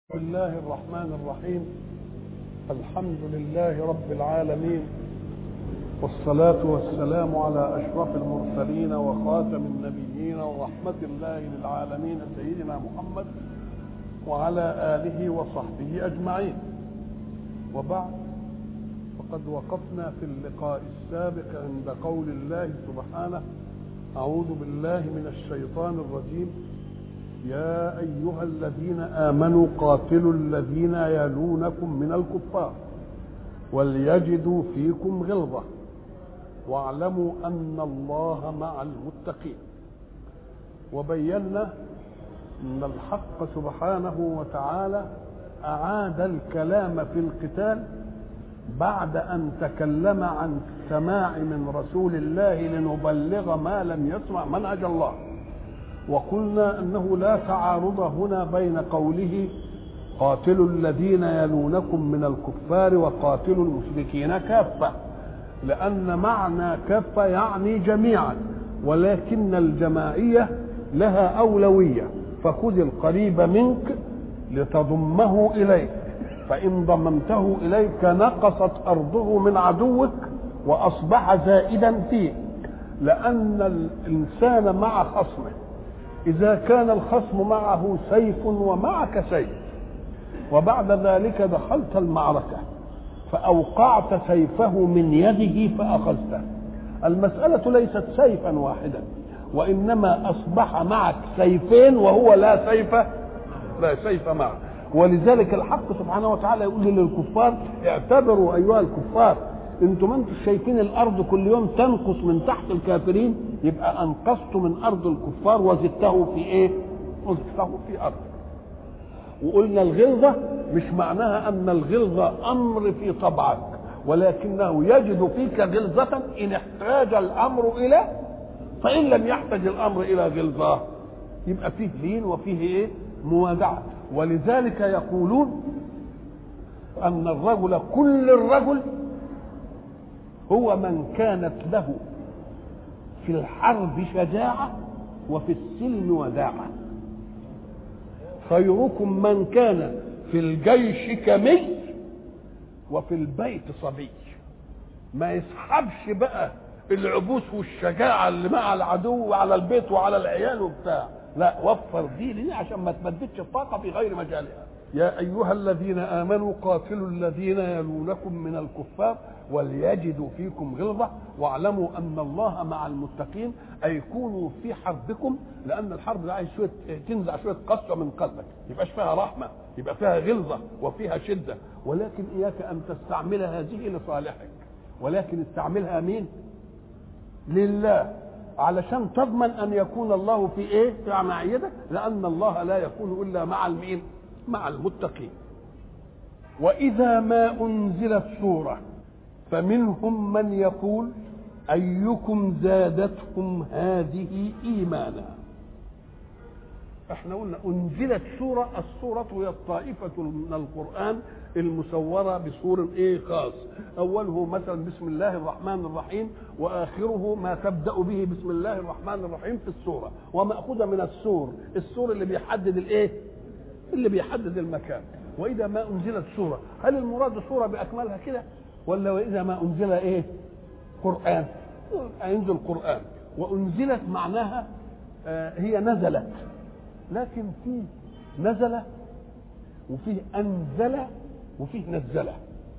بسم الله الرحمن الرحيم. الحمد لله رب العالمين، والصلاة والسلام على أشرف المرسلين وخاتم النبيين ورحمة الله للعالمين سيدنا محمد وعلى آله وصحبه أجمعين. وبعد، فقد وقفنا في اللقاء السابق عند قول الله سبحانه: أعوذ بالله من الشيطان الرجيم. يا أيها الذين آمنوا قاتلوا الذين يلونكم من الكفار وليجدوا فيكم غلظة واعلموا أن الله مع المتقين. وبينا أن الحق سبحانه وتعالى أعاد الكلام في القتال بعد أن تكلم عن السماع من رسول الله لنبلغ ما لم يسمع منهج الله. وقلنا أنه لا تعارض هنا بين قوله قاتلوا الذين يلونكم من الكفار وقاتلوا المشركين كافة، لأن معنى كافة يعني جميعا، ولكن الجماعية لها أولوية، فخذ القريب منك لتضمه إليك، فإن ضممته إليك نقصت أرضه من عدوك وأصبح زائدا فيه، لأن الإنسان مع خصمه إذا كان الخصم معه سيف ومعك سيف، وبعد ذلك دخلت المعركة فأوقعت سيفه من يده فأخذته، المسألة ليست سيفا واحدا، وإنما أصبح معك سيفين وهو لا سيف معه. ولذلك الحق سبحانه وتعالى يقول للكفار: اعتبروا أيها الكفار، انتم شايفين الارض كل يوم تنقص من تحت الكافرين، يبقى انقصت من ارض الكفار وزدته في ايه؟ وزدته في ارض. وقلنا الغلظه مش معناها ان الغلظه امر في طبعك، ولكنه يجد فيك غلظه ان احتاج الامر الى، فان لم يحتاج الامر الى غلظه يبقى فيه لين وفيه ايه؟ موادعه. ولذلك يقولون ان الرجل كل الرجل هو من كانت له في الحرب شجاعة وفي السلم وداعة. خيركم من كان في الجيش كمي وفي البيت صبي. ما يسحبش بقى العبوس والشجاعة اللي مع العدو وعلى البيت وعلى العيال وبتاع، لا، وفر دي عشان ما تمددش الطاقة في غير مجالها. يا أيها الذين آمنوا قاتلوا الذين يلونكم من الكفار وليجدوا فيكم غلظة واعلموا أن الله مع المتقين. أي كونوا في حربكم، لأن الحرب ده عايز شوية تنزع شوية قسوة من قلبك، يبقاش فيها رحمة، يبقى فيها غلظة وفيها شدة، ولكن إياك أن تستعمل هذه لصالحك، ولكن استعملها مين؟ لله، علشان تضمن أن يكون الله في إيه؟ في معيتك، لأن الله لا يكون إلا مع المين؟ مع المتقين. وإذا ما أنزلت سورة فمنهم من يقول أيكم زادتهم هذه إيمانا. احنا قلنا أنزلت سورة، السورة هي الطائفة من القرآن المسورة بسور ايه خاص، أوله مثلا بسم الله الرحمن الرحيم، وآخره ما تبدأ به بسم الله الرحمن الرحيم في السورة، ومأخوذة من السور اللي بيحدد الايه؟ اللي بيحدد المكان. وإذا ما أنزلت سورة، هل المراد سورة بأكملها كده، ولا وإذا ما أنزل إيه؟ قرآن، ينزل قرآن. وأنزلت معناها هي نزلت، لكن فيه نزل وفيه أنزل وفيه نزل.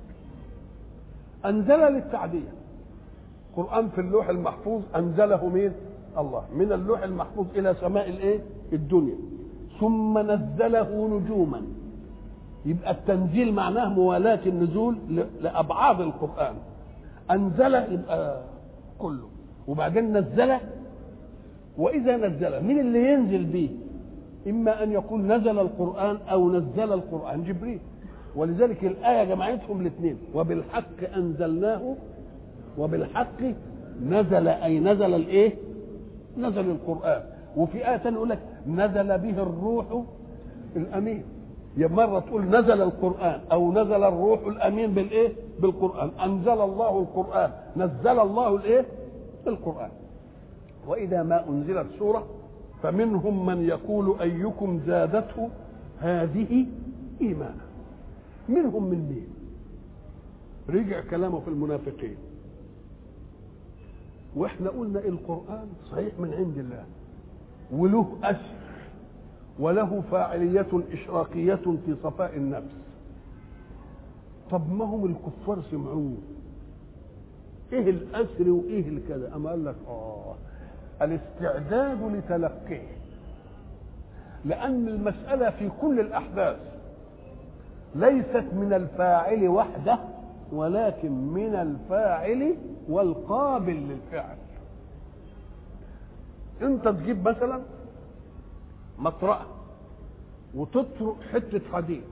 أنزل للتعدية، قرآن في اللوح المحفوظ أنزله مين؟ الله، من اللوح المحفوظ إلى سماء الإيه؟ الدنيا، ثم نزله نجوما. يبقى التنزيل معناه موالاة النزول لأبعاد القرآن. أنزل يبقى كله، وبعدين نزل. وإذا نزل، مين اللي ينزل به؟ إما أن يقول نزل القرآن أو نزل القرآن جبريل. ولذلك الآية جمعتهم الاثنين، وبالحق أنزلناه وبالحق نزل، أي نزل الإيه؟ نزل القرآن. وفي آية تانية يقول لك نزل به الروح الأمين. مرة تقول نزل القرآن أو نزل الروح الأمين بالإيه؟ بالقرآن. أنزل الله القرآن، نزل الله الإيه؟ القرآن. وإذا ما أنزلت سورة فمنهم من يقول أيكم زادته هذه إيمانا. منهم من مين؟ رجع كلامه في المنافقين. واحنا قلنا القرآن صحيح من عند الله وله أثر وله فاعلية إشراقية في صفاء النفس. طب ما هم الكفار سمعوه، ايه الأثر وايه الكذا؟ أما قال لك الاستعداد لتلقيه، لأن المسألة في كل الأحداث ليست من الفاعل وحده ولكن من الفاعل والقابل للفعل. انت تجيب مثلا مطرقه وتطرق حته حديد،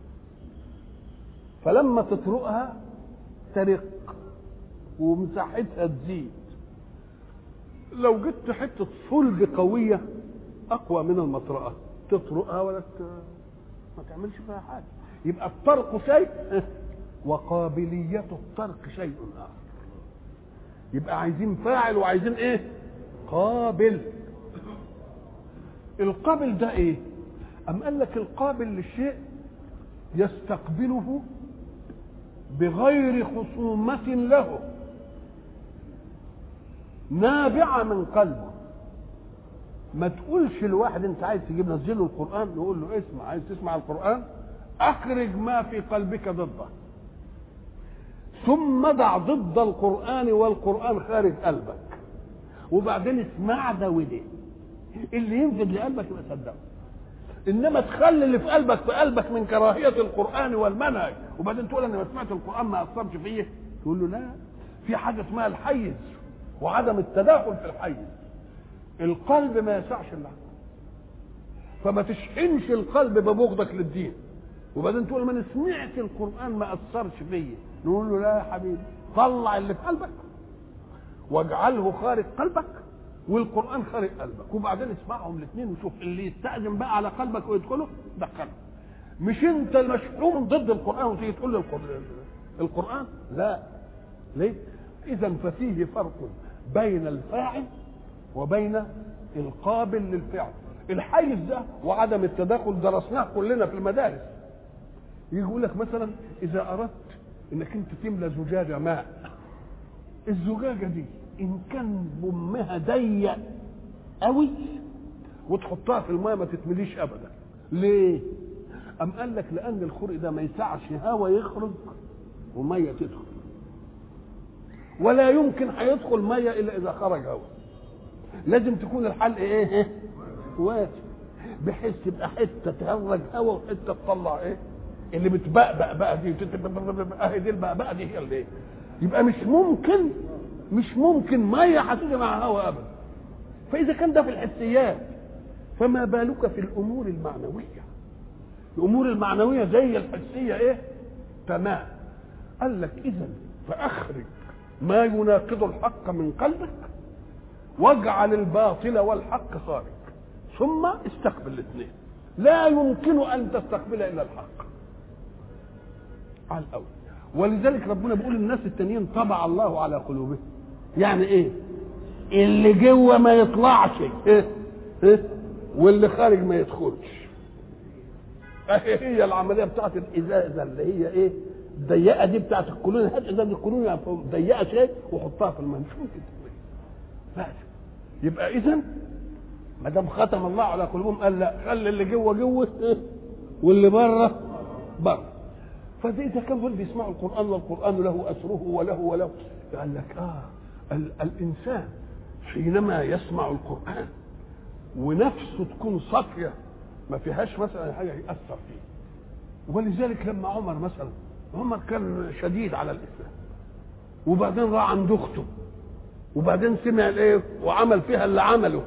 فلما تطرقها ترق ومساحتها تزيد. لو جبت حته صلب قويه اقوى من المطرقه تطرقها ولا ما تعملش فيها حاجه. يبقى الطرق شيء وقابلية الطرق شيء آخر. يبقى عايزين فاعل وعايزين ايه؟ قابل. القابل ده ايه؟ أم قال لك القابل للشيء يستقبله بغير خصومة له نابعة من قلبه. ما تقولش لواحد انت عايز تجيب نزله القرآن نقول له اسمع، عايز تسمع القرآن اخرج ما في قلبك ضده، ثم ضع ضد القرآن والقرآن خارج قلبك، وبعدين اسمع ده وده اللي ينفذ لقلبك يبقى صدقه. انما تخلي اللي في قلبك من كراهية القرآن والمنهج، وبعدين تقول انا ما سمعت القرآن ما اثرش فيه، تقول له لا، في حاجة اسمها الحيز وعدم التداخل في الحيز. القلب ما يسعش الا، فما تشحنش القلب ببغضك للدين وبعدين تقول ما انا سمعت القرآن ما اثرش فيه. نقول له لا يا حبيبي، طلع اللي في قلبك واجعله خارج قلبك والقرآن خارج قلبك، وبعدين اسمعهم الاثنين وشوف اللي يستأذن بقى على قلبك ويدخله دخله. مش انت المشحون ضد القرآن وتيجي تقول له القرآن لا. ليه؟ اذا ففيه فرق بين الفاعل وبين القابل للفعل. الحيز ده وعدم التداخل درسناه كلنا في المدارس. يجي يقول لك مثلا اذا اردت انك انت تملى زجاجه ماء، الزجاجه دي ان كان بمها ضيق قوي وتحطها في الماء ما تتمليش ابدا. ليه؟ ام قال لك لان الخرق ده ما يسعش هواء يخرج وميه تدخل، ولا يمكن هيدخل ميه الا اذا خرج هواء. لازم تكون الحلق ايه؟ واسع، بحيث تبقى حته تهرج هواء وحته تطلع ايه؟ اللي بتبقبق بقى دي اهي دي البقبقه دي هي اللي ايه؟ يبقى مش ممكن ميه هتيجي مع هواء ابدا. فاذا كان ده في الحسيات فما بالك في الامور المعنويه؟ الامور المعنويه زي الحسيه ايه؟ تمام. قال لك اذا فاخرج ما يناقض الحق من قلبك واجعل الباطل والحق خارج، ثم استقبل الاثنين. لا يمكن ان تستقبل الا الحق على الاول. ولذلك ربنا بيقول الناس التانيين طبع الله على قلوبهم. يعني ايه؟ اللي جوه ما يطلعش واللي خارج ما يدخلش. هي العمليه بتاعت الازازه اللي هي ايه؟ الضيقه دي بتاعت الكولون. هات ازازه الكولون ضيقه شيء وحطها في الماء، مش ممكن بس. يبقى اذا ما دام ختم الله على قلوبهم قال لا، خلي اللي جوه واللي بره بره. فده اذا كان دول بيسمعوا القران والقران له اثره وله قال لك الانسان حينما يسمع القران ونفسه تكون صافيه ما فيهاش مثلا حاجه ياثر فيه. ولذلك لما عمر كان شديد على الاسلام وبعدين راح عند اخته وبعدين سمع الايه وعمل فيها اللي عمله،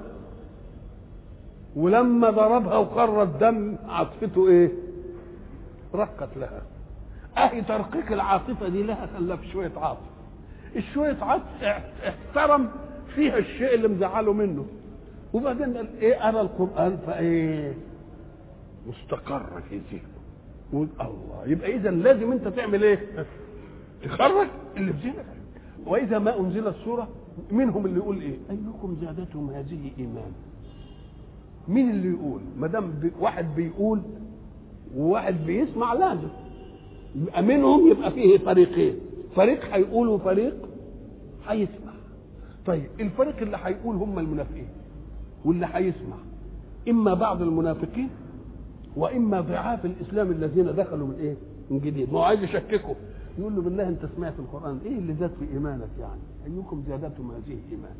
ولما ضربها وقر الدم عاطفته ايه؟ رقت لها. اهي ترقيق العاطفه دي لها خلى في شويه عاطفه. الشويه عاطفه احترم فيها الشيء اللي مزعله منه، وبعدين قال ايه؟ ارى القران فايه؟ مستقر في ذهنه. الله، يبقى اذا لازم انت تعمل ايه؟ تخرج اللي في ذهنك. واذا ما انزلت سوره منهم اللي يقول ايه؟ ايكم زادتهم هذه ايمان. مين اللي يقول؟ ما دام واحد بيقول وواحد بيسمع لازم يبقى منهم، يبقى فيه فريقين، فريق هيقول وفريق هيسمع. طيب الفريق اللي هيقول هم المنافقين، واللي هيسمع اما بعض المنافقين واما ضعاف الاسلام الذين دخلوا من ايه؟ من جديد. ما هو عايز يشككه، يقول له بالله انت سمعت القران، ايه اللي زاد في ايمانك يعني؟ ايكم زادتهم هذه ايمان.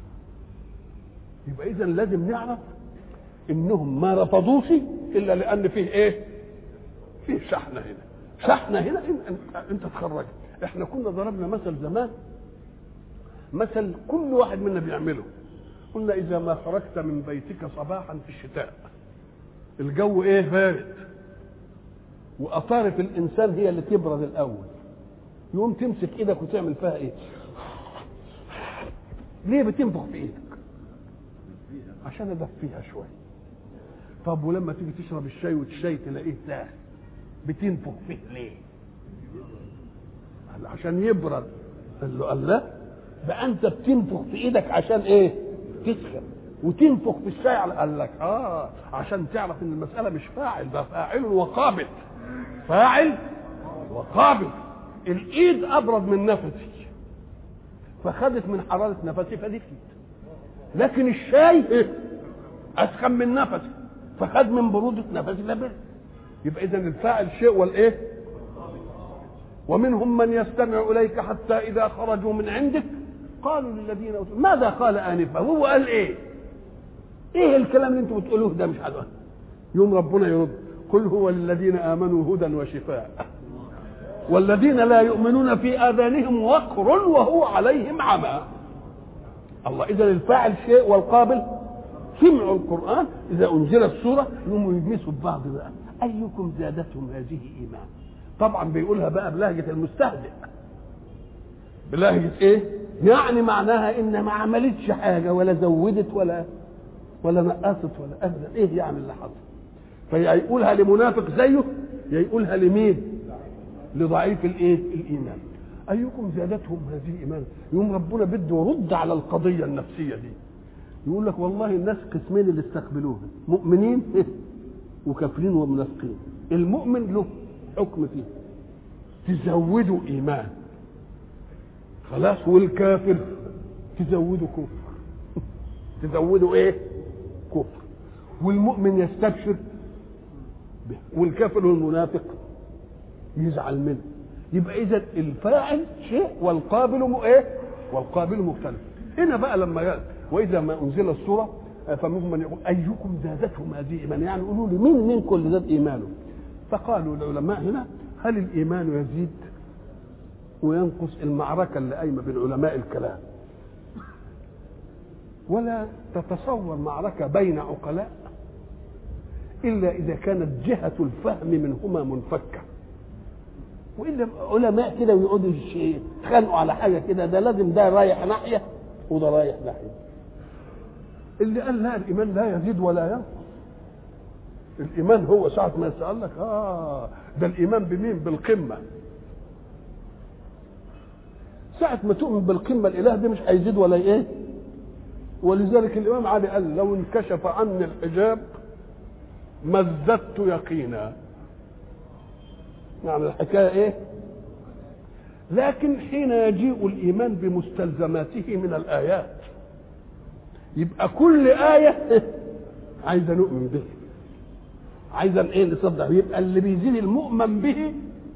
يبقى اذا لازم نعرف انهم ما رفضوش الا لان فيه ايه؟ فيه شحنه هنا، شحنه هنا. انت تخرج. احنا كنا ضربنا مثل زمان، مثل كل واحد منا بيعمله. قلنا اذا ما خرجت من بيتك صباحا في الشتاء، الجو ايه؟ بارد، واطارف الانسان هي اللي تبرد الاول، يقوم تمسك ايدك وتعمل فيها ايه؟ ليه بتنفخ في ايدك؟ عشان ادفيها شويه. طب ولما تيجي تشرب الشاي والشاي تلاقيه ساخن، بتنفخ فيه ليه؟ عشان يبرد. قال له الله، بقى انت بتنفخ في ايدك عشان ايه؟ تسخن، وتنفخ في الشاي قال لك عشان تعرف ان المساله مش فاعل، ده فاعل وقابل، فاعل وقابل. الايد ابرد من نفسي فخدت من حراره نفسي فدفيت، لكن الشاي اسخن من نفسي فخد من بروده نفسي فبرد. يبقى اذا الفاعل شيء والايه؟ ومنهم من يستمع اليك حتى اذا خرجوا من عندك قالوا للذين اوتوا ماذا قال انفا. هو قال ايه؟ ايه الكلام اللي انتم بتقولوه ده؟ مش حلو. يوم ربنا يرد قل هو للذين امنوا هدى وشفاء والذين لا يؤمنون في اذانهم وقر وهو عليهم عمى. الله. اذا الفاعل شيء والقابل. سمعوا القران اذا انزلت سوره يقوموا يجلسوا ببعض بقى، ايكم زادتهم هذه ايمان. طبعا بيقولها بقى بلهجه المستهزئ، بلهجه ايه؟ يعني معناها ان ما عملتش حاجه ولا زودت ولا نقصت ولا ابدا. ايه يعني اللي حصل؟ فيقولها لمنافق زيه، يقولها لمين؟ لضعيف الايه؟ الايمان. ايكم زادتهم هذه ايمانا. يوم ربنا بده يرد على القضيه النفسيه دي، يقول لك والله الناس قسمين اللي استقبلوها، مؤمنين وكافرين ومنافقين. المؤمن له حكم فيه، تزودوا ايمان خلاص، والكافر تزودوا كفر. تزودوا ايه؟ كفر. والمؤمن يستبشر به، والكافر والمنافق يزعل منه. يبقى اذا الفاعل شيء والقابل ايه؟ والقابل مختلف. هنا بقى لما قال واذا ما انزل السوره فمنهم من يقول ايكم زادتهم هذه ايمانا، يعني قولوا لي مين منكم اللي زاد ايمانه؟ فقالوا العلماء هنا هل الايمان يزيد وينقص؟ المعركه اللي قايمه بين علماء الكلام، ولا تتصور معركه بين عقلاء الا اذا كانت جهه الفهم منهما منفكه. والا علماء كده ويقعدوا يتخانقوا على حاجه كده، ده لازم ده رايح ناحيه وده رايح ناحيه. اللي قال لا الايمان لا يزيد ولا ينقص. الايمان هو ساعه ما يسال لك ده الايمان بمين؟ بالقمه. ساعه ما تؤمن بالقمه الاله دي مش هيزيد ولا ايه. ولذلك الامام علي قال لو انكشف عني الحجاب ما ازددت يقينا. يعني الحكايه ايه؟ لكن حين يجيء الايمان بمستلزماته من الايات يبقى كل ايه عايزه نؤمن به، عايزه ايه؟ نصدق. يبقى اللي بيزيد المؤمن به،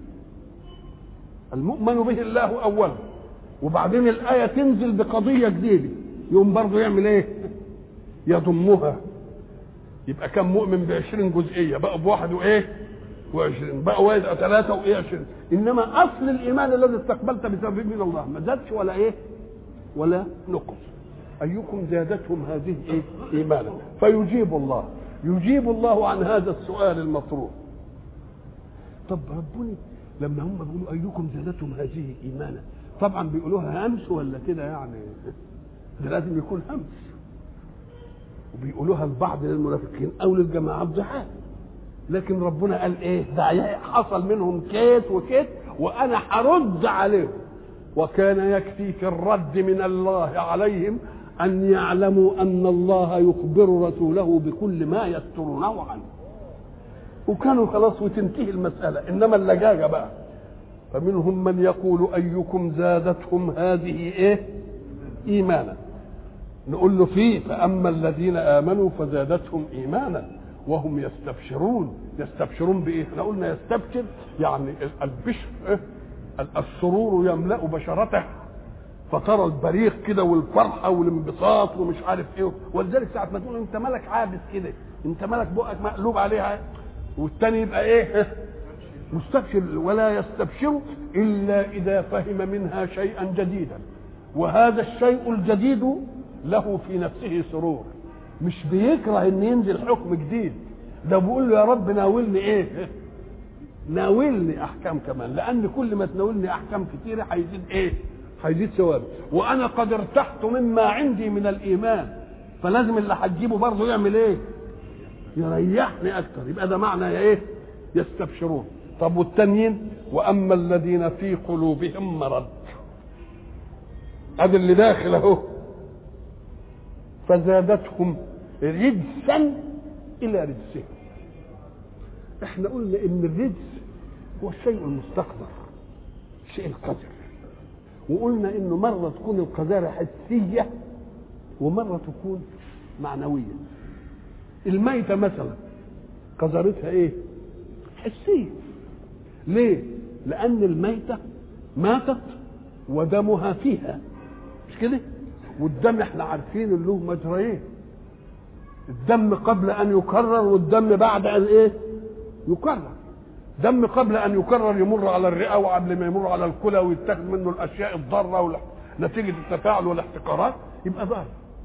المؤمن به الله اولا، وبعدين الايه تنزل بقضيه جديده يقوم برضه يعمل ايه؟ يضمها. يبقى كم مؤمن ب20 جزئيه بقى بواحد وايه؟ و20 بقى واحد 3 وايه 20. انما اصل الايمان الذي استقبلت بسببه من الله ما زادش ولا ايه؟ ولا نقص. ايكم زادتهم هذه ايه؟ ايمانا. فيجيب الله عن هذا السؤال المطروح. طب ربنا لما هم بيقولوا ايكم زادتهم هذه ايمانا، طبعا بيقولوها همس ولا كده؟ يعني ده لازم يكون همس، وبيقولوها لبعض المنافقين او للجماعات ضحاك. لكن ربنا قال ايه؟ ده حصل منهم كيت وكيت وانا هرد عليهم. وكان يكفي في الرد من الله عليهم ان يعلموا ان الله يخبر رسوله بكل ما يسترونه عنه. وكانوا خلاص وتنتهي المسألة. إنما اللجاجة بقى، فمنهم من يقول أيكم زادتهم هذه إيه؟ إيمانا. نقول له فيه فأما الذين آمنوا فزادتهم إيمانا وهم يستبشرون. يستبشرون بإيه؟ احنا قلنا يستبشر يعني البشر إيه؟ السرور يملأ بشرته، فترى البريق كده والفرحة والانبساط ومش عارف ايه. ولذلك ساعة ما تقول انت مالك عابس كده، انت مالك بقك مقلوب عليها، والتاني يبقى ايه؟ مستبشر. ولا يستبشر إلا إذا فهم منها شيئا جديدا، وهذا الشيء الجديد له في نفسه سرور، مش بيكره ان ينزل حكم جديد، ده بيقول له يا رب ناولني ايه؟ ناولني احكام كمان، لان كل ما تناولني احكام كتيره هيزيد ايه؟ هيزيد ثوابي، وانا قد ارتحت مما عندي من الايمان، فلازم اللي هتجيبه برضه يعمل ايه؟ يريحني اكتر. يبقى ده معنى ايه؟ يستبشرون. طب والتانيين واما الذين في قلوبهم مرض، هذا اللي داخل اهو، فزادتهم رجسا الى رجسهم. احنا قلنا ان الرجس هو الشيء المستقذر، الشيء القذر، وقلنا انه مره تكون القذاره حسيه ومره تكون معنويه. الميته مثلا قذرتها ايه؟ حسيه. ليه؟ لان الميته ماتت ودمها فيها، مش كده؟ والدم احنا عارفين له مجريين، الدم قبل ان يكرر والدم بعد ان ايه؟ يكرر. دم قبل ان يكرر يمر على الرئه، وقبل ما يمر على الكلى ويتاخد منه الاشياء الضاره نتيجه التفاعل والاحتقارات يبقى ضار.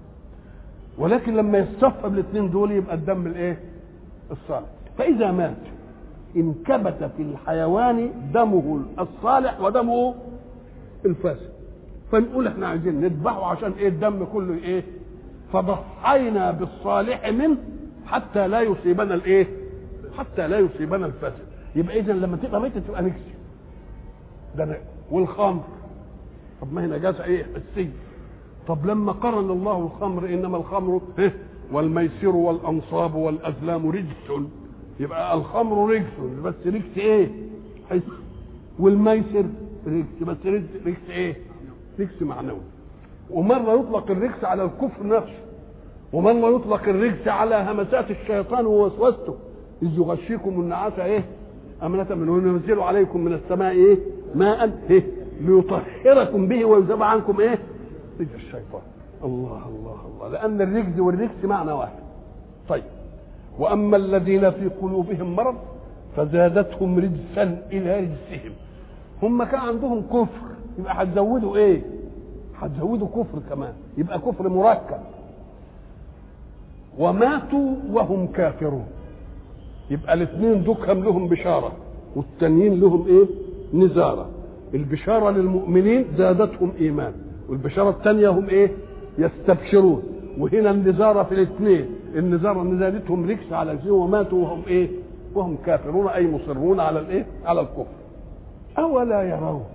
ولكن لما يصطف بالاثنين دول يبقى الدم الايه؟ الصالح. فاذا مات انكبت في الحيوان دمه الصالح ودمه الفاسد، فنقول احنا عايزين نذبحه عشان ايه؟ الدم كله ايه؟ فضحينا بالصالح منه حتى لا يصيبنا الايه؟ حتى لا يصيبنا الفاسد. يبقى اذا لما تبقى ميتة تبقى نجسة. ده والخمر، طب ما هي نجاسة ايه؟ حسية. طب لما قرن الله الخمر انما الخمر والميسر والانصاب والازلام رجس، يبقى الخمر رجس، بس رجس ايه؟ حس. والميسر رجس، بس رجس ايه؟ رجس معنوي. ومره يطلق الرجس على الكفر نفسه، ومره يطلق الرجس على همسات الشيطان ووسوسته، إذ يغشيكم النعاس ايه؟ أمنة منه وينزل عليكم من السماء ايه؟ ماء ايه؟ ليطهركم به ويذهب عنكم ايه؟ رجس الشيطان. الله الله الله، لأن الرجز والرجس معنى واحد. طيب وأما الذين في قلوبهم مرض فزادتهم رجسا إلى رجسهم. هم كان عندهم كفر، يبقى هتزودوا ايه؟ هتزودوا كفر كمان، يبقى كفر مركب. وماتوا وهم كافرون، يبقى الاثنين دكهم لهم بشارة والتانيين لهم ايه؟ نزارة. البشارة للمؤمنين زادتهم ايمان، والبشارة الثانية هم ايه؟ يستبشرون. وهنا النزارة في الاثنين، النزارة ان زادتهم رجس على الجن، وماتوا وهم ايه؟ وهم كافرون، اي مصرون على الايه؟ على الكفر. اولا يرون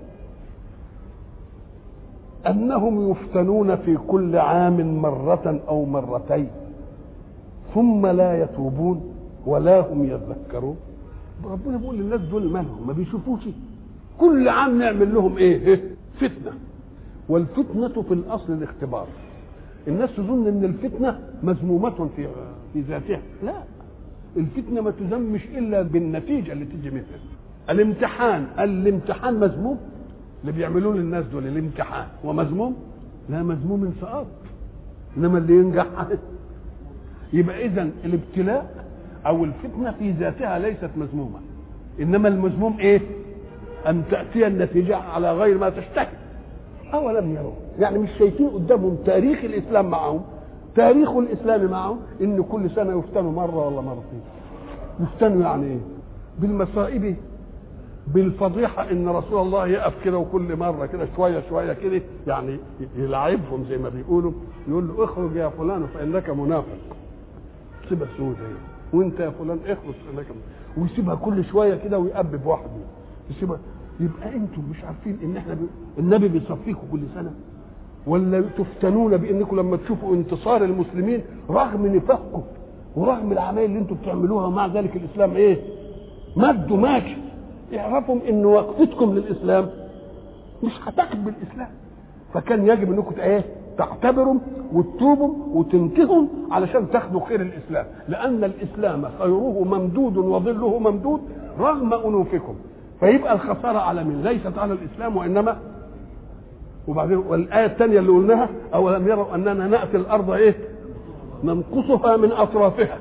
انهم يفتنون في كل عام مرة او مرتين ثم لا يتوبون ولا هم يذكرون. ربنا بيقول للناس دول مالهم؟ ما بيشوفوش كل عام نعمل لهم ايه؟ فتنة. والفتنة في الاصل الاختبار. الناس تظن ان الفتنة مذمومة في ذاتها، لا، الفتنة ما تذمش الا بالنتيجة اللي تيجي منها. الامتحان مذموم، اللي بيعملوه للناس دول الامتحان ومذموم؟ لا، مذموم انسقاط، انما اللي ينجح. يبقى اذا الابتلاء او الفتنه في ذاتها ليست مذمومه، انما المذموم ايه؟ ان تاتي النتيجه على غير ما تشتهي. اولم يروا، يعني مش شايفين قدامهم تاريخ الاسلام معهم، تاريخ الاسلام معهم ان كل سنه يفتنوا مره ولا مرتين. يفتنوا يعني ايه؟ بالمصائب، بالفضيحه، ان رسول الله يقف كده وكل مره كده شويه شويه كده يعني يلعبهم زي ما بيقولوا، يقول له اخرج يا فلان فانك منافق، سيبها سودة وانت يا فلان اخرج فانك، ويسيبها كل شويه كده ويقبب واحد يسيبها. يبقى انتم مش عارفين ان احنا النبي بيصفيكم كل سنه؟ ولا تفتنون بانكم لما تشوفوا انتصار المسلمين رغم نفاقكم ورغم العمايل اللي انتم بتعملوها ومع ذلك الاسلام ايه؟ مدوا ماشي، اعرفوا ان وقفتكم للاسلام مش هتقبل الاسلام، فكان يجب انكم تعتبروا وتتوبوا وتنتهوا علشان تاخدوا خير الاسلام، لان الاسلام خيره ممدود وظله ممدود رغم انوفكم، فيبقى الخساره على من؟ ليست على الاسلام وانما. وبعدين والايه الثانيه اللي قلناها اولم يروا اننا ناتي الارض ننقصها من اطرافها.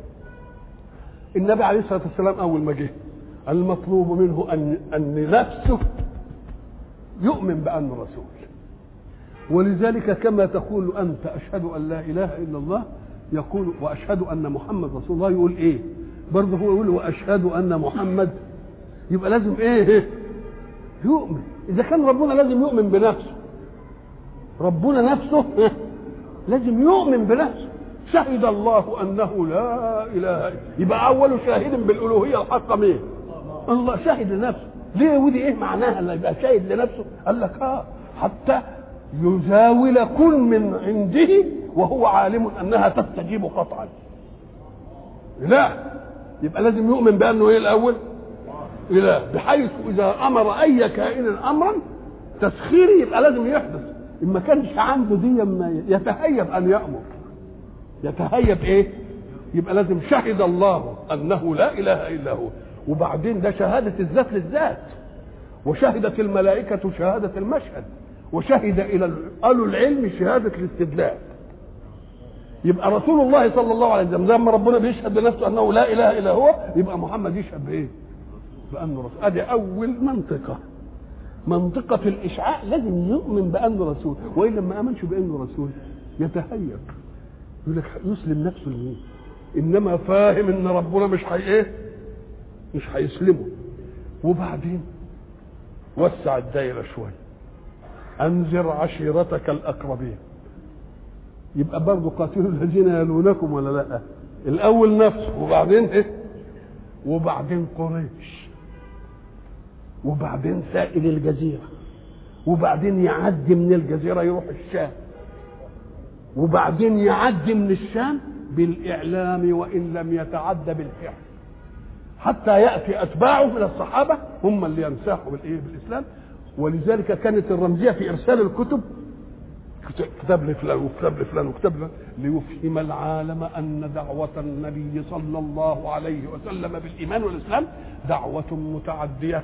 النبي عليه الصلاه والسلام اول ما جه المطلوب منه ان نفسه يؤمن بانه رسول، ولذلك كما تقول انت اشهد ان لا اله الا الله يقول واشهد ان محمد رسول الله، يقول ايه برضه؟ هو يقول واشهد ان محمد، يبقى لازم يؤمن. اذا كان ربنا لازم يؤمن بنفسه، ربنا نفسه لازم يؤمن بنفسه. شهد الله انه لا اله الا، يبقى اول شاهد بالالوهيه الحقه مين؟ الله. شاهد لنفسه ليه؟ ودي معناها اللي يبقى شاهد لنفسه؟ قال لك حتى يزاول كل من عنده وهو عالم انها تستجيب قطعا. لا، يبقى لازم يؤمن بانه الاول اله، بحيث اذا امر اي كائن امرا تسخيري يبقى لازم يحدث. ان ما كانش عنده دي يتهيب ان يامر، يتهيب يبقى لازم شهد الله انه لا اله الا هو. وبعدين ده شهاده الذات للذات، وشهدت الملائكه شهاده المشهد، وشهد الى قالوا العلم شهاده الاستدلال. يبقى رسول الله صلى الله عليه وسلم لما ربنا بيشهد بنفسه انه لا اله الا هو، يبقى محمد يشهد بانه رسول. ادي اول منطقه الاشعاع، لازم يؤمن بانه رسول، والا ما امنش بانه رسول يتهيب، يقول لك يسلم نفسه لمين؟ انما فاهم ان ربنا مش هيسلمه. وبعدين وسع الدايره شويه، انذر عشيرتك الاقربين. يبقى برضه قاتلوا الذين يلونكم ولا لا؟ الاول نفسه، وبعدين وبعدين قريش، وبعدين سائل الجزيره، وبعدين يعدي من الجزيره يروح الشام، وبعدين يعدي من الشام بالاعلام وان لم يتعدى بالفعل، حتى ياتي اتباعه من الصحابه هم اللي ينساحوا بالاسلام. ولذلك كانت الرمزيه في ارسال الكتب كتاب لفلان وكتاب لفلان وكتاب لفلان، ليفهم العالم ان دعوه النبي صلى الله عليه وسلم بالايمان والاسلام دعوه متعديه،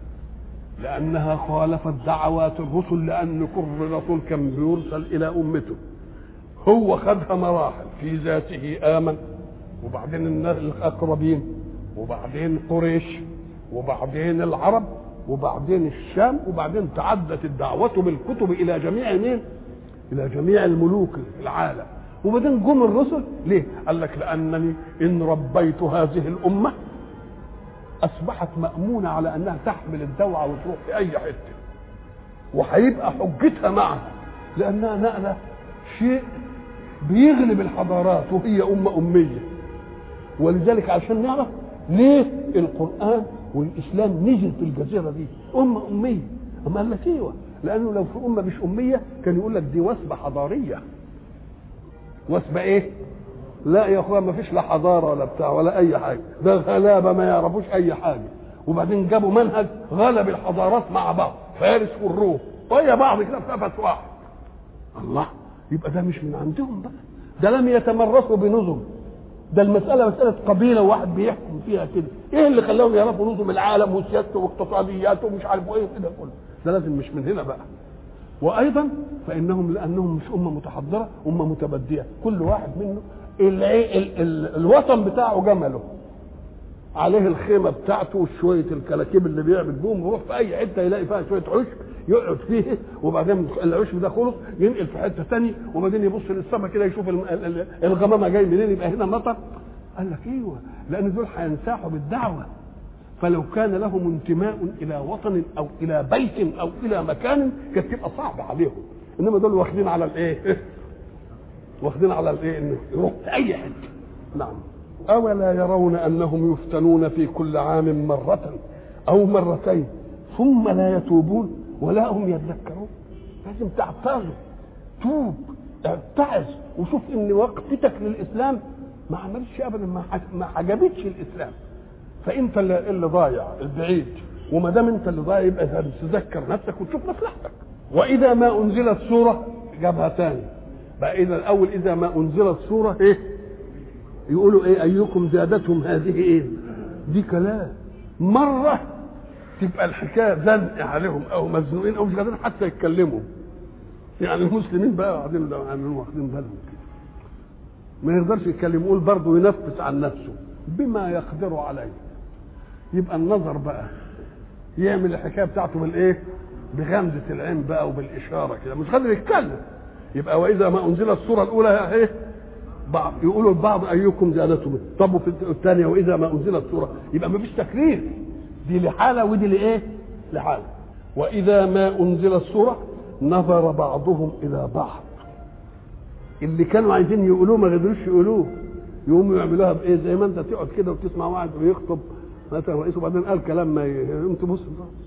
لانها خالفت دعوات الرسل، لان كل رسول كان بيرسل الى امته، هو خدها مراحل، في ذاته امن، وبعدين الناس الاقربين، وبعدين قريش، وبعدين العرب، وبعدين الشام، وبعدين تعدت الدعوة بالكتب إلى جميع مين؟ إلى جميع الملوك العالم. وبعدين جم الرسل ليه؟ قال لك لأنني إن ربيت هذه الأمة أصبحت مأمونة على أنها تحمل الدوعة وتروح في أي حتة، وهيبقى حجتها معها، لأنها نقلة شيء بيغلب الحضارات، وهي أمية. ولذلك عشان نعرف ليه القرآن والإسلام نزل في الجزيرة دي أمية. أما قال لك ايوه، لأنه لو في أمة مش أمية كان يقول لك دي وثبة حضارية. وثبة لا يا أخوان، ما فيش لا حضارة ولا بتاع ولا أي حاجة، ده غلابة ما يعرفوش أي حاجة. وبعدين جابوا منهج غلب الحضارات مع بعض، فارس والروم وهي بعض كده في نفس واحد. الله، يبقى ده مش من عندهم بقى، ده لم يتمرسوا بنظم، ده المسألة مسألة قبيلة واحد بيحكم فيها كده. ايه اللي خلاهم يعرفوا نظم العالم وسياسته واقتصادياته ومش عارف ايه كده كله؟ ده لازم مش من هنا بقى. وايضا فانهم لانهم مش امة متحضرة، امة متبدية، كل واحد منه الوطن بتاعه جمله عليه الخيمة بتاعته وشوية الكلاكيب اللي بيعمل بهم، يروح في اي حتة يلاقي فيها شوية عشب يقعد فيه، وبعدين العشب ده خلص ينقل في حتة ثانية، وبعدين يبص للسماء كده يشوف الغمامة جاي منين، يبقى هنا مطر. قال لك ايوه، لان دول هينساحوا بالدعوة، فلو كان لهم انتماء الى وطن او الى بيت او الى مكان كانت تبقى صعبة عليهم، انما دول واخدين على واخدين على انه يروح في اي حتة. نعم. أولا يرون أنهم يفتنون في كل عام مرة أو مرتين ثم لا يتوبون ولا هم يذكرون؟ لازم تعترض، توب، ابتعث، وشوف ان وقفتك للإسلام ما عملش أبدا، ما حجبتش الإسلام، فانت اللي ضايع البعيد، وما دام انت اللي ضايع يبقى تذكر نفسك وتشوف مصلحتك. واذا ما انزلت سوره جابها تاني بقى. اذا الاول اذا ما انزلت سوره ايه يقولوا ايه ايكم زادتهم هذه ايه، دي كلام. مره تبقى الحكايه زنق عليهم او مزنوقين او مش قادرين حتى يتكلموا، يعني المسلمين بقى قاعدين واخدين بالهم ما يقدرش يتكلم، يقول برضه ينفس عن نفسه بما يقدر عليه. يبقى النظر بقى يعمل الحكايه بتاعته بالايه، بغمزه العين بقى وبالاشاره كده، مش قادر يتكلم. يبقى واذا ما انزلت السوره الاولى ايه بعض يقولوا البعض ايكم زادتهم، طب في الثانيه واذا ما انزلت سوره يبقى ما فيش تكرير، دي لحاله ودي لايه لحاله. واذا ما انزلت سوره نظر بعضهم الى بعض، اللي كانوا عايزين يقولوه ما قدروش يقولوه يقوموا يعملوها بايه، زي ما انت تقعد كده وتسمع واحد ويخطب مثلا رئيس وبعدين قال كلام ما يقوم تبص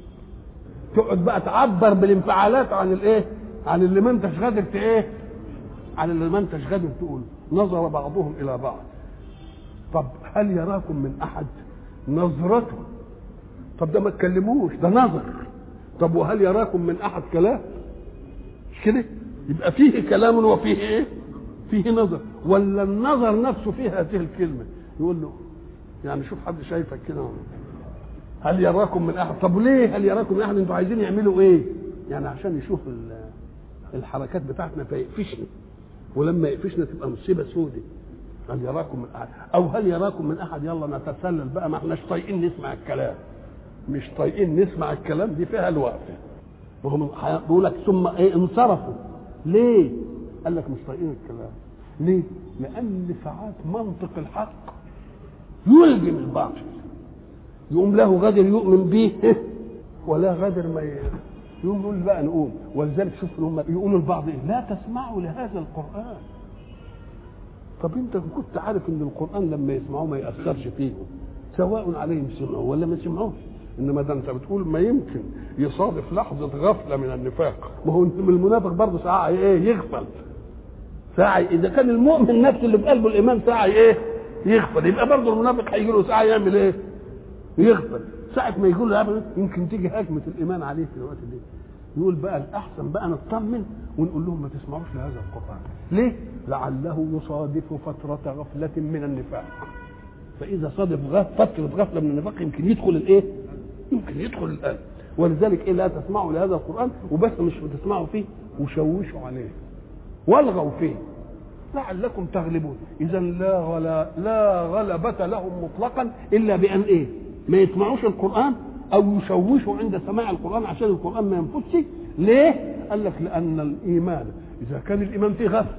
تقعد بقى تعبر بالانفعالات عن الايه، عن اللي ما انتش قادر ايه، عن اللي ما انتش قادر تقول. نظر بعضهم الى بعض. طب هل يراكم من احد؟ نظرته. طب ده ما تكلموش، ده نظر. طب وهل يراكم من احد؟ كلام مش كده؟ يبقى فيه كلام وفيه ايه؟ فيه نظر. ولا النظر نفسه فيه هذه الكلمه يقول له يعني شوف حد شايفك كده، هل يراكم من احد؟ طب ليه هل يراكم من احد؟ انتوا عايزين يعملوا ايه؟ يعني عشان يشوف الحركات بتاعتنا فيقفشنا، ولما يقفشنا تبقى مصيبه سودة. هل يراكم من احد او هل يراكم من احد؟ يلا نتسلل بقى، ما احناش طايقين نسمع الكلام، مش طايقين نسمع الكلام، دي فيها الوقفه. وهم بيقول لك ثم ايه انصرفوا. ليه؟ قال لك مش طايقين الكلام. ليه؟ لان ساعات منطق الحق يلجم الباطل، يقوم له غادر يؤمن به ولا غادر ما يقوم يقول بقى نقوم. ولذلك شوف هم يقولوا لبعض إيه؟ لا تسمعوا لهذا القرآن. طب انت كنت عارف ان القرآن لما يسمعوه ما يأثرش فيهم، سواء عليهم سمعوا ولا ما سمعوش. انما ده انت بتقول ما يمكن يصادف لحظة غفلة من النفاق. ما هو المنافق برضه ساعة ايه يغفل، ساعة اذا كان المؤمن نفسه اللي في قلبه الايمان ساعة ايه يغفل، يبقى برضه المنافق هيجي له ساعة يعمل ايه يغفل. ساعة ما يقول له يمكن تيجي هجمة الإيمان عليه في الوقت ده، يقول بقى الأحسن بقى نطمن ونقول لهم ما تسمعوش لهذا القرآن. ليه؟ لعله يصادف فترة غفلة من النفاق، فإذا صادف فترة غفلة من النفاق يمكن يدخل الإيه؟ يمكن يدخل القلب. ولذلك إيه لا تسمعوا لهذا القرآن، وبس مش بتسمعوا فيه وشوشوا عليه والغوا فيه لعلكم تغلبون. إذا لا غلبة لهم مطلقا إلا بأن إيه؟ ما يسمعوش القرآن أو يشوشوا عند سماع القرآن عشان القرآن ما ينفذش. ليه؟ قال لك لأن الإيمان إذا كان الإيمان فيه غفلة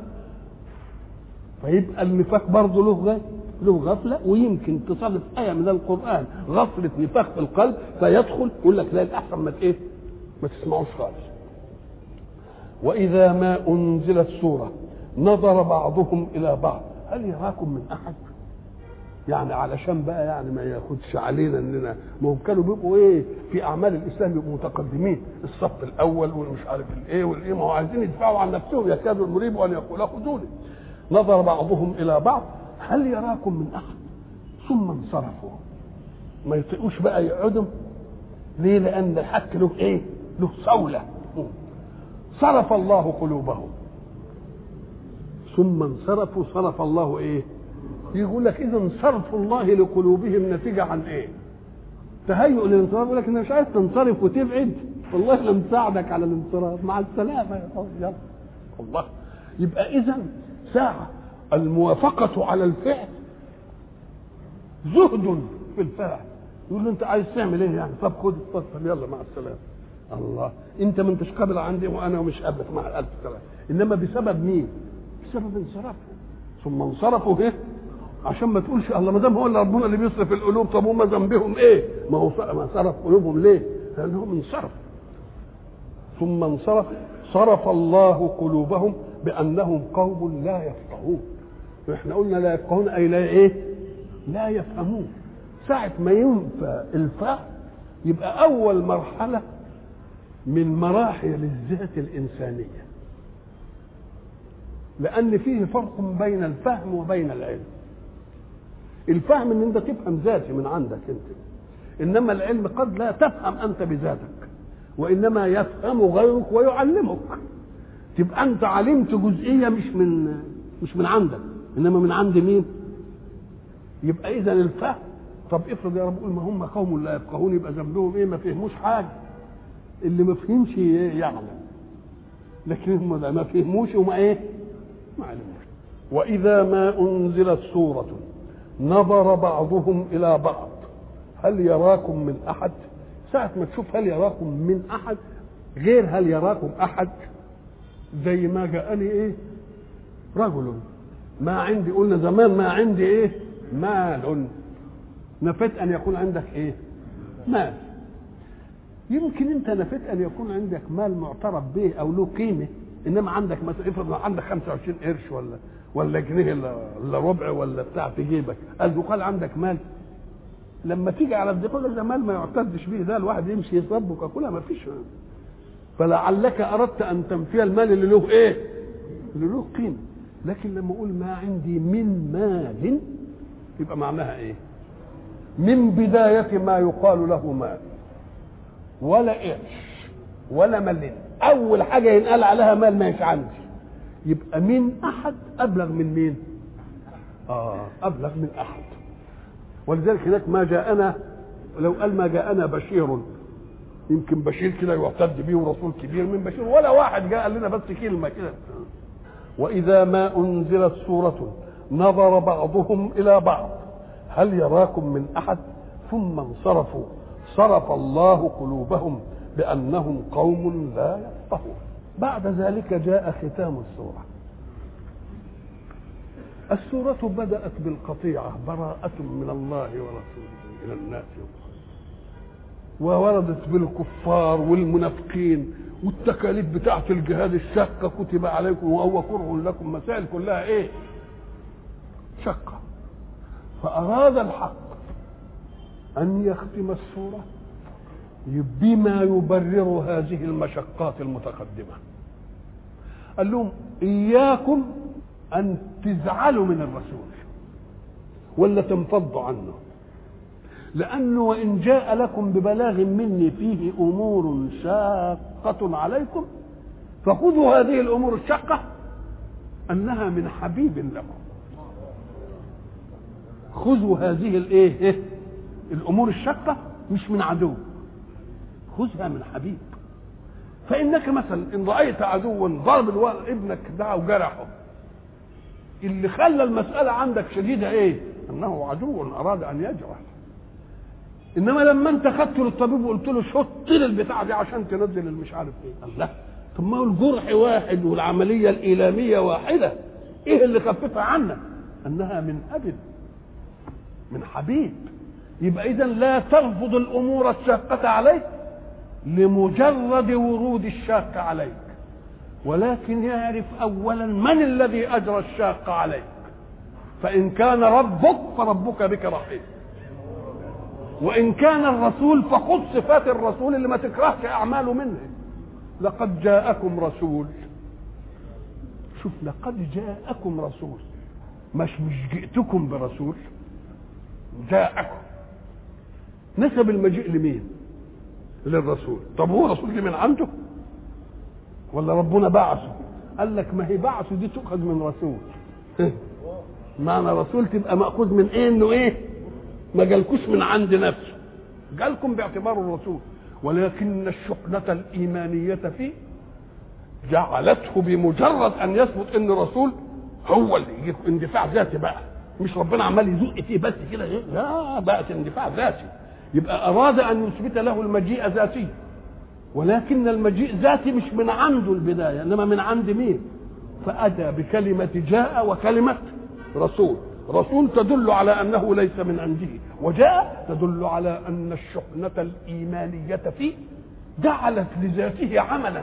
فيبقى النفاق برضه له غفلة، ويمكن تصادف آية من القرآن غفلة نفاق في القلب فيدخل يقول لك لا الأحسن ما تسمعوش خالص. وإذا ما أنزلت سورة نظر بعضهم إلى بعض هل يراكم من أحد؟ يعني علشان بقى يعني ما ياخدش علينا اننا ما هم كانوا بيبقوا ايه في اعمال الاسلام بيبقوا متقدمين، الصف الاول والمش عارف الايه والايه، ما هو عايزين يدفعوا عن نفسهم يكاد المريب ان يقول خذوني. نظر بعضهم الى بعض هل يراكم من احد ثم انصرفوا. ما يطيقوش بقى يقعدوا. ليه؟ لان الحق له ايه؟ له صوله. صرف الله قلوبهم ثم انصرفوا. صرف الله ايه؟ يقول لك اذا صرف الله لقلوبهم نتيجه عن ايه؟ تهيؤ للانصراف. يقول لك انا مش عايز تنصرف وتبعد، والله لم ساعدك على الانصراف، مع السلامه يا الله. يبقى اذا ساعه الموافقه على الفعل زهد في الفعل. يقول له انت عايز تعمل ايه يعني؟ طب خد اتفضل يلا مع السلامه. الله انت ما انتش قابل عندي وانا مش قابلك مع الالف سلامه. انما بسبب مين؟ بسبب انصرافه. ثم انصرفوا ايه؟ عشان ما تقولش الله ما دام هو اللي ربنا اللي بيصرف القلوب، طب هم ذنبهم ايه؟ ما هو ما صرف قلوبهم ليه؟ لانهم انصرفوا. ثم انصرف صرف الله قلوبهم بانهم قوم لا يفقهون. احنا قلنا لا يفقهون اي لا ايه؟ لا يفهمون. ساعة ما ينفى الفهم يبقى اول مرحلة من مراحل الذات الانسانية، لان فيه فرق بين الفهم وبين العلم. الفهم ان انت تفهم ذاتي من عندك انت، انما العلم قد لا تفهم انت بذاتك، وانما يفهم غيرك ويعلمك. تبقى انت علمت جزئيه مش من عندك، انما من عند مين؟ يبقى اذا الفهم. طب افرض يا رب قول ما هم قوم لا يفقهون، يبقى ذنبهم ايه؟ ما فهموش حاجه. اللي ما فهمش يعلم، لكن هم ما فهموش وما ايه؟ ما علموش. واذا ما انزلت سوره نظر بعضهم الى بعض هل يراكم من احد. ساعه ما تشوف هل يراكم من احد غير هل يراكم احد. زي ما جاءني ايه؟ رجل ما عندي، قلنا زمان ما عندي ايه؟ مال. نفيت ان يكون عندك ايه؟ مال. يمكن انت نفيت ان يكون عندك مال معترف به او له قيمه، انما عندك مثلا افرض عندك 25 قرش ولا جنيه ولا ربع ولا بتاع في جيبك، قال عندك مال. لما تيجي على الدقيق يقول لك ده مال ما يعتدش به، ده الواحد يمشي يصبك وكلها ما فيش. فلعلك اردت ان تنفي المال اللي له ايه؟ اللي له قيمه. لكن لما اقول ما عندي من مال يبقى معناها ايه؟ من بدايه ما يقال له مال ولا قرش ولا ملين، اول حاجه ينقال عليها مال ما عندي. يبقى من احد ابلغ من مين؟ ابلغ من احد. ولذلك هناك ما جاءنا، لو قال ما جاءنا بشير، يمكن بشير كده يعتد به ورسول كبير من بشير، ولا واحد جاء لنا بس كلمه كده. واذا ما انزلت سوره نظر بعضهم الى بعض هل يراكم من احد ثم انصرفوا صرف الله قلوبهم بانهم قوم لا يفقهون. بعد ذلك جاء ختام السوره. السوره بدات بالقطيعه، براءه من الله ورسوله الى الناس، ووردت بالكفار والمنافقين والتكاليف بتاعه الجهاد الشاقه، كتب عليكم وهو كره لكم، مسائل كلها ايه؟ شقه. فاراد الحق ان يختم السوره بما يبرر هذه المشقات المتقدمه. قال لهم اياكم ان تزعلوا من الرسول ولا تنفضوا عنه، لأنه وإن جاء لكم ببلاغ مني فيه أمور شاقة عليكم فخذوا هذه الأمور الشاقة أنها من حبيب لكم. خذوا هذه الإيه؟ الأمور الشاقة مش من عدو، خذها من حبيب. فإنك مثلا إن رأيت عدوا ضرب ابنك ده وجرحه، اللي خلى المسألة عندك شديدة إيه؟ أنه عدو أراد أن يجرح. انما لما انت خدت للطبيب وقلت له شط لي البتاع دي عشان تنزل المش عارف ايه، الله، طب ما هو الجرح واحد والعمليه الايلاميه واحده، ايه اللي خففها عنك؟ انها من ابد، من حبيب. يبقى اذا لا ترفض الامور الشاقه عليك لمجرد ورود الشاق عليك، ولكن يعرف اولا من الذي اجرى الشاق عليك. فان كان ربك فربك بك رحيم، وإن كان الرسول فخذ صفات الرسول اللي ما تكرهش أعماله منه. لقد جاءكم رسول، شوف لقد جاءكم رسول، مش جئتكم برسول، جاءكم. نسب المجيء لمين؟ للرسول. طب هو رسول دي من عنده ولا ربنا بعثه؟ قال لك ما هي بعثه دي تؤخذ من رسول. معنى رسول تبقى مأخوذ من ايه؟ انه ايه؟ ما جالكوش من عند نفسه، جالكم باعتباره الرسول. ولكن الشحنة الإيمانية فيه جعلته بمجرد أن يثبت أن الرسول هو اللي يجيب اندفاع ذاتي بقى، مش ربنا عمال يزق فيه بس كده، لا، بقت اندفاع ذاتي. يبقى أراد أن يثبت له المجيء ذاتي، ولكن المجيء ذاتي مش من عنده البداية، إنما من عند مين؟ فأتى بكلمة جاء وكلمة رسول. رسول تدل على أنه ليس من عنده، وجاء تدل على أن الشحنة الإيمانية فيه جعلت لذاته عملا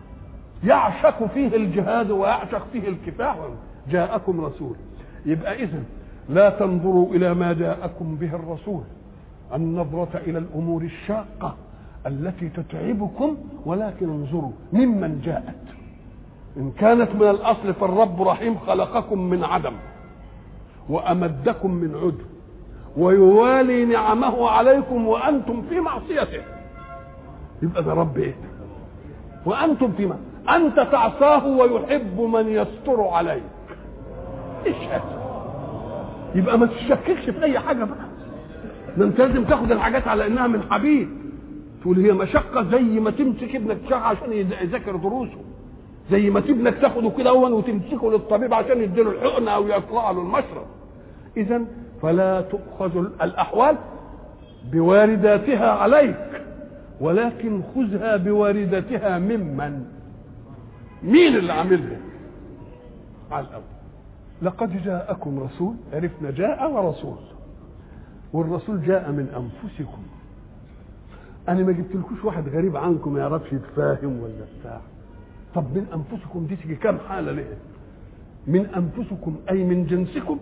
يعشق فيه الجهاد ويعشق فيه الكفاح. جاءكم رسول. يبقى إذن لا تنظروا إلى ما جاءكم به الرسول النظرة إلى الأمور الشاقة التي تتعبكم، ولكن انظروا ممن جاءت. إن كانت من الأصل فالرب رحيم، خلقكم من عدم وأمدكم من عدم، ويوالي نعمه عليكم وأنتم في معصيته. يبقى ده رب إيه؟ وأنتم في معصيته. أنت تعصاه ويحب من يستر عليك. إيش هذا؟ يبقى ما تشككش في أي حاجة بقى. أنت لازم تاخد الحاجات على إنها من حبيب. تقول هي مشقة زي ما تمسك ابنك شقة عشان يذاكر دروسه، زي ما ابنك تاخده كده أول وتمسكه للطبيب عشان يديله الحقنة أو يطلع له المشرب. إذا فلا تؤخذ الأحوال بوارداتها عليك، ولكن خذها بواردتها ممن. مين اللي عاملها؟ على الأول. لقد جاءكم رسول، عرفنا جاء ورسول، والرسول جاء من أنفسكم. أنا ما جبتلكوش واحد غريب عنكم ما يعرفش يتفاهم ولا بتاع. طب من أنفسكم دي تيجي كام حالة ليه؟ من أنفسكم أي من جنسكم،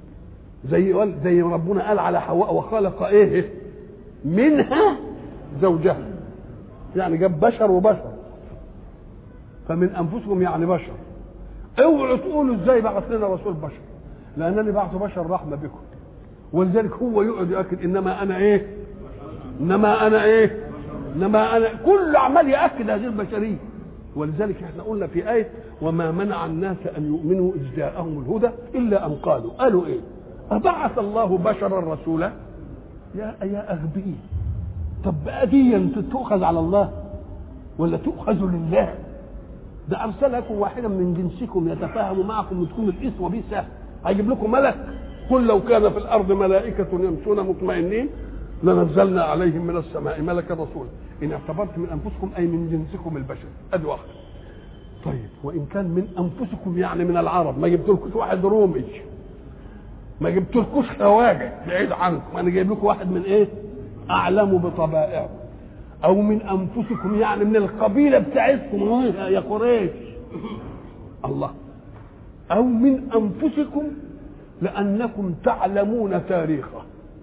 زي ربنا قال على حواء وخلق إيه؟ منها زوجها، يعني جاب بشر وبشر. فمن أنفسكم يعني بشر. اوعوا تقولوا ازاي بعث لنا رسول بشر، لأنني بعث بشر رحمة بكم. ولذلك هو يقعد يؤكد إنما أنا إيه؟ إنما أنا إيه؟ إنما أنا، كل عمال يأكد هذه البشرية. ولذلك احنا قلنا في آية وما منع الناس أن يؤمنوا إذ جاءهم الهدى إلا أن قالوا إيه؟ أبعث الله بشرا رسولا؟ يا أغبي. طب بقى دي تؤخذ على الله ولا تؤخذ لله؟ ده أرسلكم واحدا من جنسكم يتفاهم معكم وتكون الإسوة به سهل. هيجيب لكم ملك؟ قل لو كان في الأرض ملائكة يمشون مطمئنين لنزلنا عليهم من السماء ملكا رسولا. إن اعتبرت من أنفسكم أي من جنسكم البشر. أدي واحد. طيب وإن كان من أنفسكم يعني من العرب، ما جبتلكوش واحد رومي، ما جبتلكوش خواجة بعيد عنكم، أنا جايب لكم واحد من إيه؟ أعلم بطبائعه. أو من أنفسكم يعني من القبيلة بتاعتكم يا قريش. الله. أو من أنفسكم لأنكم تعلمون تاريخه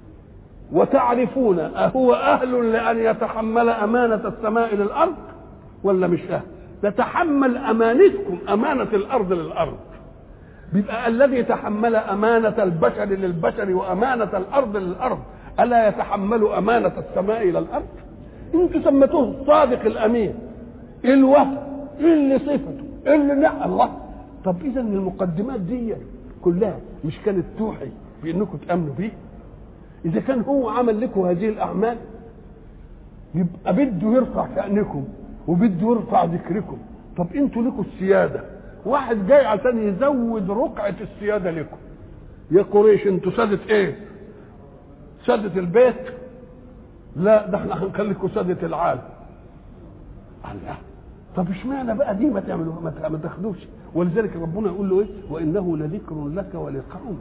وتعرفون أهو أهل لأن يتحمل أمانة السماء للأرض ولا مش أهل. تتحمل أمانتكم أمانة الأرض للأرض. بيبقى الذي تحمل أمانة البشر للبشر وأمانة الأرض للأرض ألا يتحمل أمانة السماء إلى الأرض؟ انتوا سميتوه الصادق الأمين. إيه الوهم؟ إيه اللي صفته؟ إيه اللي نعم الله؟ طب إذا المقدمات دي كلها مش كانت توحي بأنكم تأمنوا بيه؟ إذا كان هو عمل لكم هذه الأعمال يبقى بده يرفع شأنكم وبده يرفع ذكركم. طب انتوا لكم السيادة، واحد جاي عشان يزود رقعة السيادة لكم. يا قريش انتوا سادة ايه؟ سادة البيت؟ لا ده احنا هنخليكم سادة العالم. الله. طب اشمعنى بقى دي ما تعملوها ما تاخدوش؟ ولذلك ربنا يقول له ايه؟ وانه لذكر لك ولقومك.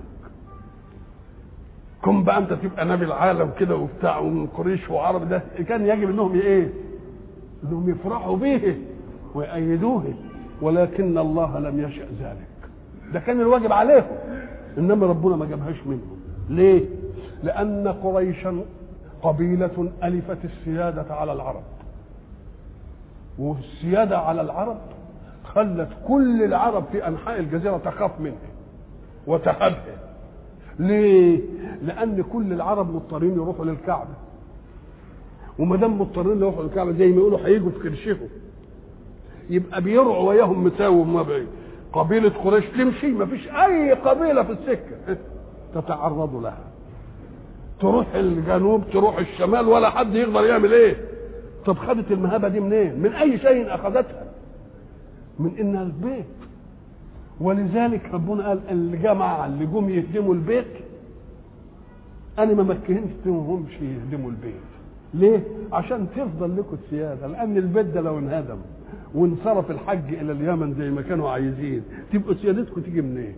كن بقى انت تبقى نبي العالم كده وبتاع ومن قريش وعرب، ده كان يجب انهم ايه؟ انهم يفرحوا به ويأيدوه، ولكن الله لم يشأ ذلك. ده كان الواجب عليهم، انما ربنا ما جابهاش منهم. ليه؟ لأن قريشا قبيلة ألفت السيادة على العرب، والسيادة على العرب خلت كل العرب في أنحاء الجزيرة تخاف منه وتهابه. ليه؟ لأن كل العرب مضطرين يروحوا للكعبة، وما دام مضطرين يروحوا للكعبة زي ما يقولوا هيجوا في كرشهم، يبقى بيرعوا وياهم مساوي ما بعيد. قبيلة قريش تمشي ما فيش أي قبيلة في السكة تتعرضوا لها، تروح الجنوب تروح الشمال ولا حد يقدر يعمل ايه. طب خدت المهابة دي منين؟ من أي شيء أخذتها؟ من إنها البيت. ولذلك ربنا قال الجماعة اللي جم يهدموا البيت أنا ما مكنتهمش يهدموا البيت. ليه؟ عشان تفضل لكم السيادة، لأن البيت ده لو انهدم وانصرف الحج إلى اليمن زي ما كانوا عايزين تبقوا سيادتكم تيجي منين؟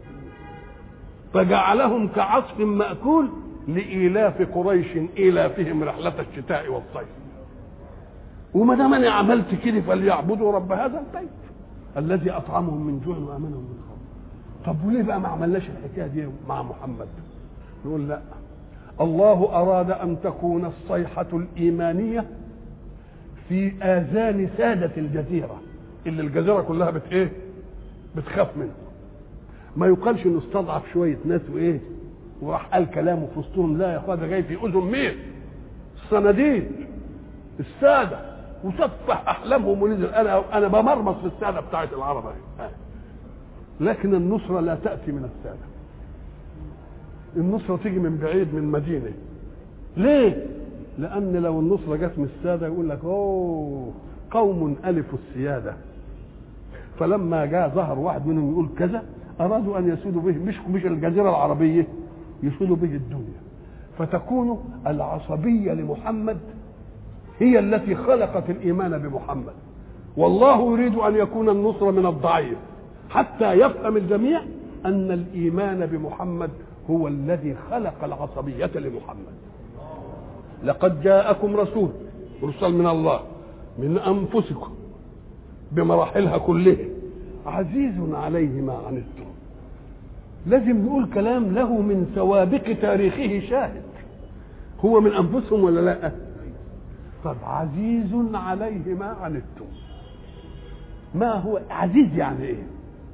فجعلهم كعصف مأكول لإيلاف قريش إيلافهم رحلة الشتاء والصيف. وما دام أنا عملت كده فليعبدوا رب هذا البيت الذي أطعمهم من جوع وآمنهم من خوف. طب وليه بقى ما عملناش الحكاية دي مع محمد؟ نقول لا، الله أراد أن تكون الصيحة الإيمانية في آذان سادة الجزيرة اللي الجزيرة كلها بتخاف منه. ما يقالش انه استضعف شوية ناس وايه وراح قال كلامه في وسطهم، لا يا اخويا ده جاي في اذن مين؟ الصناديد الساده، وسفح احلامهم ونزل. انا بمرمص في الساده بتاعت العرب اهي. لكن النصره لا تاتي من الساده، النصره تيجي من بعيد، من مدينه. ليه؟ لان لو النصره جت من الساده يقول لك اوه قوم الفوا السياده، فلما جاء ظهر واحد منهم يقول كذا ارادوا ان يسودوا به مش الجزيره العربيه، يسودوا به الدنيا. فتكون العصبيه لمحمد هي التي خلقت الايمان بمحمد. والله يريد ان يكون النصر من الضعيف حتى يفهم الجميع ان الايمان بمحمد هو الذي خلق العصبيه لمحمد. لقد جاءكم رسول مرسل من الله من انفسكم بمراحلها كلها عزيز عليه ما عنتم. لازم نقول كلام له من سوابق تاريخه شاهد. هو من انفسهم ولا لا؟ طب عزيز عليه ما عنتم، ما هو عزيز؟ يعني ايه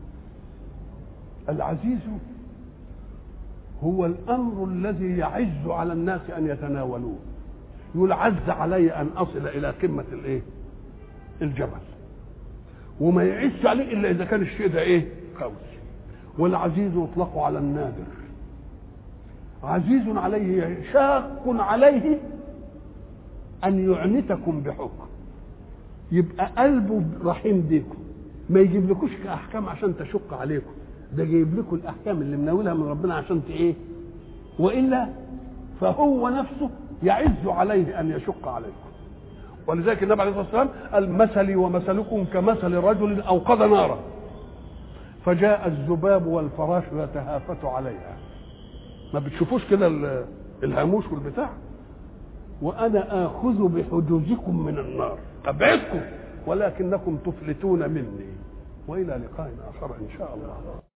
العزيز؟ هو الامر الذي يعز على الناس ان يتناولوه. يقول عز علي ان اصل الى قمه الايه؟ الجبل، وما يعز عليه الا اذا كان الشيء ده ايه؟ قوي. والعزيز يطلق على النادر. عزيز عليه شاق عليه ان يعنتكم بحكم، يبقى قلبه رحيم بيكم، ما يجيب لكوش احكام عشان تشق عليكم، ده جايب لكم الاحكام اللي مناولها من ربنا عشان ايه؟ والا فهو نفسه يعز عليه ان يشق عليكم. ولذلك النبي عليه الصلاه والسلام قال مثلي ومثلكم كمثل رجل اوقد نارا فجاء الذباب والفراش يتهافت عليها. ما بتشوفوش كده الهاموش والبتاع؟ وانا اخذ بحجوزكم من النار، ابعدكم ولكنكم تفلتون مني. والى لقاء اخر ان شاء الله.